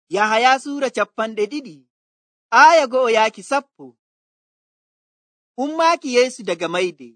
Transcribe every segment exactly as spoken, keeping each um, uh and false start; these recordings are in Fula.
Yahaya suura cappanɗe ɗiɗi aya go'o yaaki sappo. Ummaaki Yeesu daga mayde.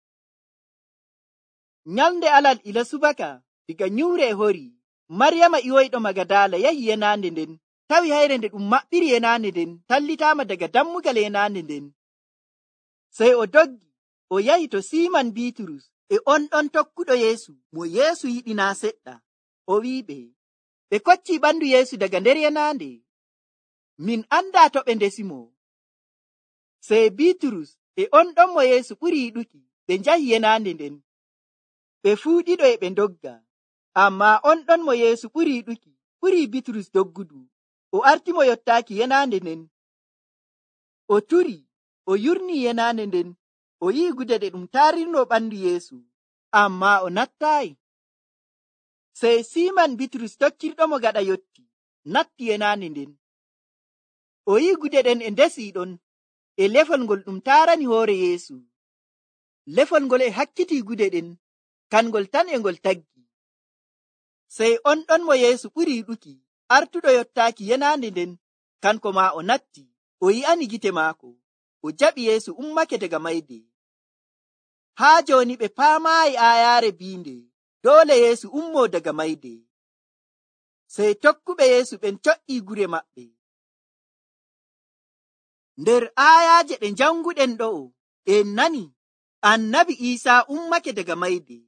Nyalnde alal ila subaka diga nyuure e hori, Maryama iwoyɗo Magadala yahi yenande nden, tawi hayre nde ɗum maɓɓiri yenande nden, tallitaama daga dammugal yenande nden. Sey o doggi o yahi to Siman Bitrus e on ɗon tokkuɗo Yeesu mo Yeesu yiɗi naa seɗɗa. O wi'iɓe, ɓe kocci ɓandu Yeesu daga nder yenande. Min anda to ɓe ndesimo. Sey Bitrus e on ɗon mo Yeesu ɓuri yiɗuki ɓe njahi yenande nden. Ɓe fuu ɗiɗo e ɓe ndogga, amma on ɗon mo Yeesu ɓuri yiɗuki ɓuri Bitrus doggudu. O arti mo yottaaki yenande nden. O turi, o yurni yenande nden, o yi'i gudede ɗum tarirno ɓandu Yeesu, amma o nattaayi. Sey Siman Bitrus tokkirɗo mo gaɗa yotti, natti yenande nden. O yi'i gudeɗen e ndesi ɗon, e lefol ngol ɗum tarani hoore Yeesu. Lefol ngol e hakkiti gudeɗen, kangol tan e ngol taggi. Sey on ɗon mo Yeesu ɓuri yiɗuki, artuɗo yottaaki yenande nden, kanko ma o natti, o yi'ani gite maako, o jaɓi Yeesu ummake daga mayde. Haa joni ɓe paamaayi aayaare biinde, doole Yeesu ummo daga mayde. Sey tokkuɓe Yeesu ɓen coƴƴi gure maɓɓe. Nder aayaaje ɗe janguɗen ɗo'o, en nani annabi Iisaa ummake daga mayde.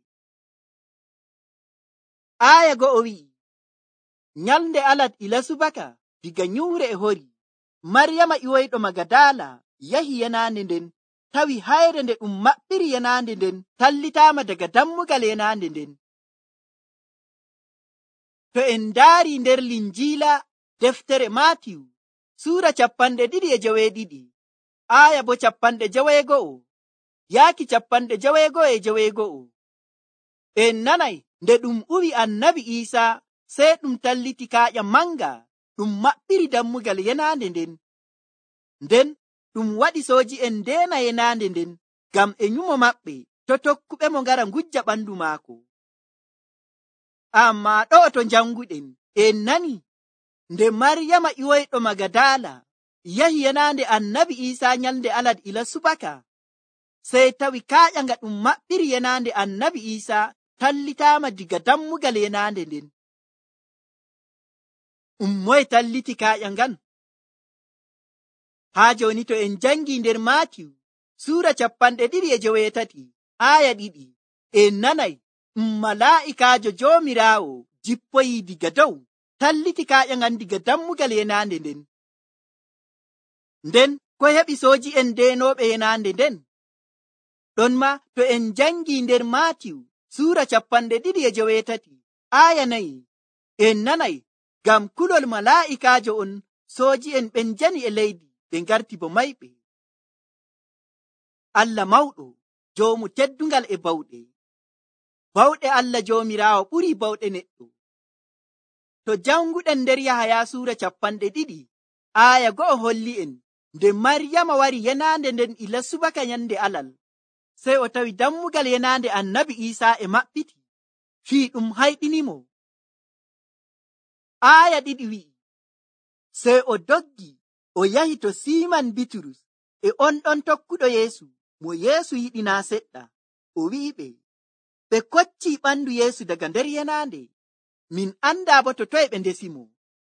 Aya go'o wi'i, nyalnde alad ila subaka diga nyuure e hori, Maryama iwoyɗo Magadala yahi yenande nden, tawi hayre nde ɗum maɓɓiri yenande nden, tallitaama daga dammugal yenande nden. To en ndaari nder linjiila deftere Maatiyu suura cappanɗe ɗiɗi e joweeɗiɗi, aya bo cappanɗe joweego'o yaaki cappanɗe joweego'o e joweego'o, en nanay nde ɗum uwi annabi Iisaa sey ɗum talliti kaaƴa manga ɗum maɓɓiri dammugal yenande nden. Nden ɗum waɗi sooji en ndeena yenande nden ngam e nyumo maɓɓe to tokkuɓe mo ngara ngujja ɓandu maako. Amma ɗo to janguɗen en nani nde Maryama iwoyɗo Magadala yahi yenande annabi Iisaa nyalnde alad ila subaka, sey tawi kaaƴa nga ɗum maɓɓiri yenande annabi Iisaa tallitaama diga dammugal yenande nden. Ɗum moye talliti kaaƴa ngan? Haa joni to en jangi nder Maatiyu suura cappanɗe ɗiɗi e joweetati aya ɗiɗi, en nanay ɗum malaa'ikaajo Joomiraawo jippoyi diga dow talliti kaaƴa ngan diga dammugal yenande nden. Nden ko heɓi sooji en ndenooɓe yenande nden? Ɗon ma to en jangi nder Maatiyu suura cappanɗe ɗiɗi e joweetati aya nayi, en nanay ngam kulol malaa'ikaajo on sooji en ɓen jani e leydi ɓe ngarti bo mayɓe. Allah mawɗo, joomu teddungal e bawɗe. Bawɗe Allah Joomiraawo ɓuri bawɗe neɗɗo. To janguɗen nder Yahaya suura cappanɗe ɗiɗi aya go'o holli en nde Maryama wari yenande nden ila subaka nyande alal, sey o tawi dammugal yenande annabi Iisaa e maɓɓiti, fii ɗum hayɗinimo. Aya ɗiɗi wi'i, sey o doggi o yahi to Siman Bitrus e on ɗon tokkuɗo Yeesu mo Yeesu yiɗi naa seɗɗa. O wi'iɓe, ɓe kocci ɓandu Yeesu daga nder yenande. Min anda bo to toye ɓe ndesimo.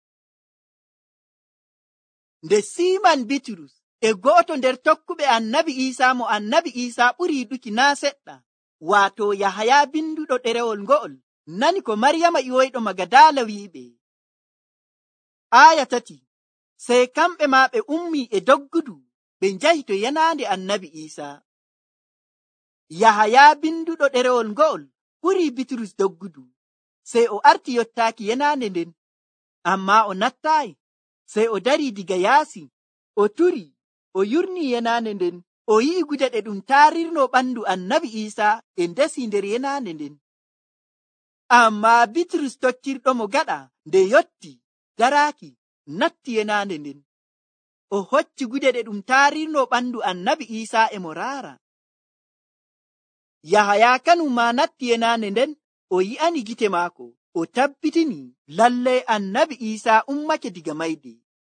Nde Siman Bitrus e go'oto nder tokkuɓe annabi Iisaa mo annabi Iisaa ɓuri yiɗuki naa seɗɗa, waato Yahaya binduɗo ɗerewol ngo'ol, nani ko Maryama iwoyɗo Magadala wi'iɓe. Aya tati, sey kamɓe ma ɓe ummi e doggudu ɓe njahi to yenande annabi Iisaa. Yahaya binduɗo ɗerewol ngo'ol ɓuri Bitrus doggudu, sey o arti yottaaki yenande nden, amma o nattaayi. Sey o dari diga yaasi, o turi, o yurni yenande nden, o yi'i gudeɗe ɗum tarirno ɓandu annabi Iisaa e ndesi nder yenande nden. Amma Bitrus tokkirɗo mo gaɗa nde yotti daraaki, natti yenande nden. O hocci gudeɗe ɗum tarirno ɓandu annabi Iisaa e mo raara. Yahaya kanum ma natti yenande nden, o yi'ani gite maako, o tabbitini lallai annabi Iisaa ummake diga mayde.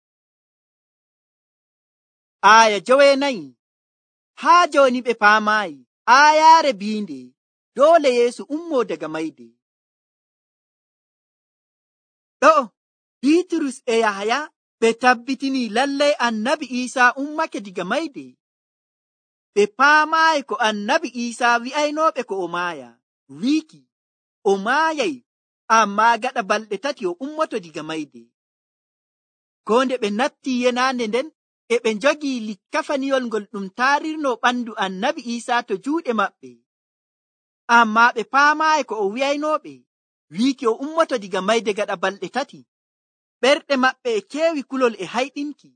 Aya jowenayi haa joni ɓe paamayi ayaare biinde dole Yeesu ummo daga mayde. Ɗo Bitrus e Yahaya ɓe tabbitini lallai annabi Iisaa ummake diga mayde. Ɓe paamayi ko annabi Iisaa wi'aynoɓe ko o maaya, wiki o maayay amma gaɗa balɗe tati o ummoto diga mayde. Ko nde ɓe natti yenande nden e ɓe jogi likkafaniyol ngol ɗum taarirno ɓandu annabi Iisaa to juuɗe maɓɓe, amma ɓe paamayi ko o wi'aynoɓe wiki o ummoto diga mayde gaɗa balɗe tati. Ɓerɗe maɓɓe e keewi kulol e hayɗinki.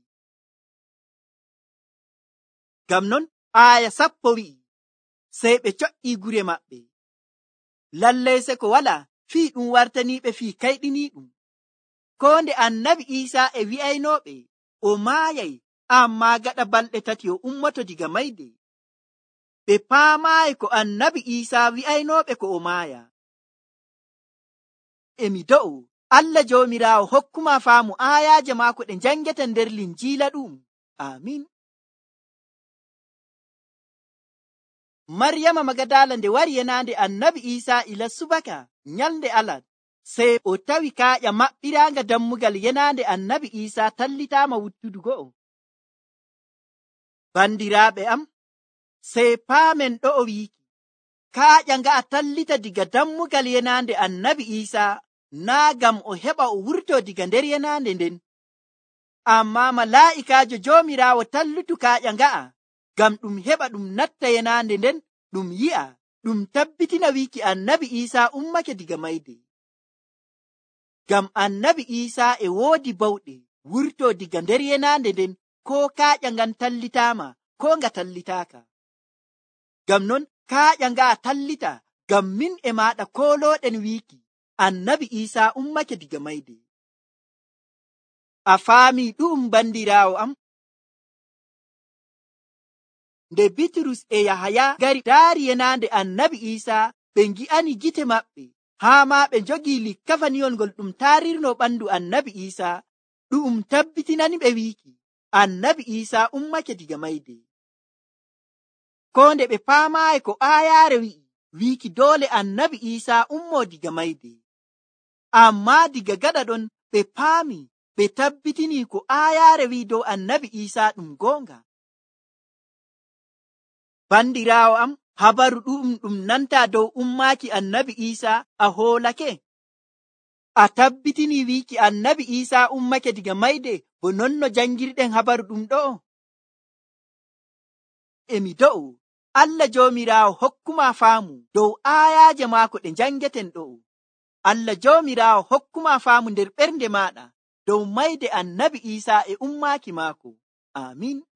Gam non aya sappo wi'i, sey ɓe co'i gure maɓɓe. Lallai se ko wala fii ɗum wartaniɓe fii kayɗini ɗum. Ko nde annabi Iisaa e wi'aynoɓe o maayay amma gaɗa balɗe tati o ummoto diga mayde. Ɓe paamayi ko annabi Iisaa wi'aynoɓe ko o maaya. Emi do'o Allah joomiraawo hokkuma faamu ayaje maako ɗe jangeten nder linjiila ɗum. Amin. Maryama Magadala nde wari yenande annabi Iisaa ila subaka nyalde Alad, sey o tawi kaaƴa maɓɓiranga dammugal yenande annabi Iisaa tallitama wuttudu go'o. Bandiraaɓe am, sey paamen ɗo o wiiki kaaƴa nga'a tallita diga dammugal yenande annabi Iisaa naa gam o heɓa o wurto diga nder yenande nden, amma malaa'ikaajo joomiraawo tallutu kaaƴa nga'a gam ɗum heɓa ɗum natta yenande nden ɗum yi'a ɗum tabbitina wiki annabi Iisaa ummake diga mayde. Gam annabi Iisaa e woodi bawɗe wurto diga nder yenande nden ko kaaƴa ngan tallitama ko nga tallitaaka. Gam non kaaƴa nga'a tallita gam min e maɗa kolooɗen wiki annabi Iisaa ummake diga mayde. A faami ɗum bandiraawo am? Nde Bitrus e Yahaya gari daari yenande annabi Iisaa, ɓe ngi'ani gite maɓɓe haa ma ɓe jogi likkafaniyol ngol ɗum taarirno ɓandu annabi Iisaa, ɗum tabbitinani ɓe wiki annabi Iisaa ummake diga mayde. Ko nde ɓe paamayi ko ayaare wi'i wiki dole annabi Iisaa ummo diga mayde, amma diga gaɗa ɗon ɓe paami ɓe tabbitini ko ayaare wi dow annabi Iisaa ɗum goonga. Bandiraawo am, habaru ɗum ɗum nanta dow ummaki annabi Iisaa a hoolake? A tabbitini wiki annabi Iisaa ummake diga mayde bo nonno jangirɗen habaru ɗum ɗo? Emi do'o Allah joomiraawo hokkuma faamu dow ayaje maako ɗe jangeten ɗo. Allah joomiraawo hokkuma faamu nder ɓernde maɗa dow mayde annabi Iisaa e ummaki maako. Amin.